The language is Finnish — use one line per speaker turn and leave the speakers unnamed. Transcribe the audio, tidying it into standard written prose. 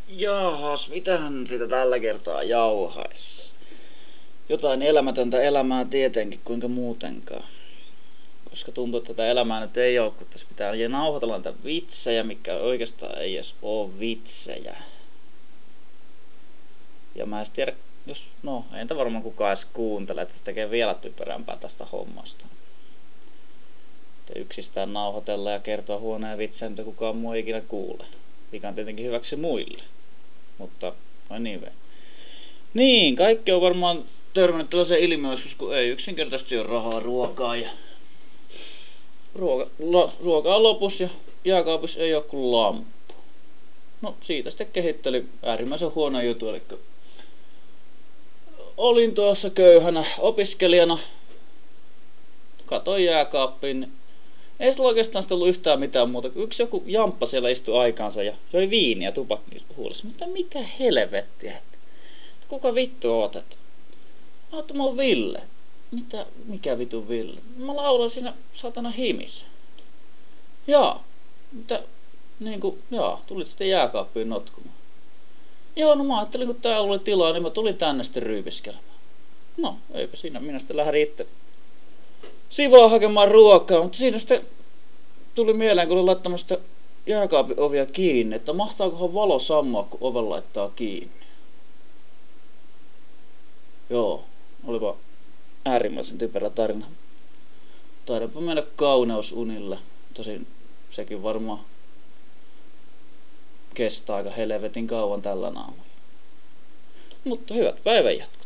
Jaahas, mitähän siitä tällä kertaa jauhais? Jotain elämätöntä elämää tietenkin, kuinka muutenkaan. Koska tuntuu, että tätä elämää nyt ei oo, kun tässä pitää nauhoitella näitä vitsejä, mikä oikeastaan ei edes oo vitsejä. Ja mä en tiedä, ei entä varmaan kukaan edes kuuntele, että se tekee vielä typerämpää tästä hommasta. Että yksistään nauhoitella ja kertoa huoneen vitsejä, mitä kukaan muu ei ikinä kuule. Mikä on tietenkin hyväksi muille. Mutta, anyway. Niin, kaikki on varmaan törmännyt tällaiseen ilmiöön, kun ei yksinkertaisesti ole rahaa ruokaa ja ruoka on lopussa ja jääkaapissa ei oo kuin lamppu. No siitä sitten kehittelin äärimmäisen huono juttu, eli olin tuossa köyhänä opiskelijana, katoin jääkaappiin, niin ei sillä oikeastaan sitä ollut yhtään mitään muuta, kun yksi joku jamppa siellä istui aikaansa ja joi viiniä tupakki huulessa. Mutta mitä helvettiä, että kuka vittu oot, että mä oon Ville. Mikä vitun Ville? Mä laulan siinä satana himissä. Jaa, tulit sitten jääkaappiin notkumaan. Joo, no mä ajattelin, kun täällä oli tilaa, niin mä tulin tänne sitten ryypiskelemään. No, eipä siinä, minä sitten lähdin itse sivua hakemaan ruokaa, mutta siinä sitten tuli mieleen, kun olin laittamassa jääkaapin ovia kiinni, että mahtaakohan valo sammua, kun oven laittaa kiinni. Joo, olipa äärimmäisen typerä tarina. Taidanpa mennä kauneusunille. Tosin sekin varmaan kestää aika helvetin kauan tällä naamalla. Mutta hyvät päivänjatkot.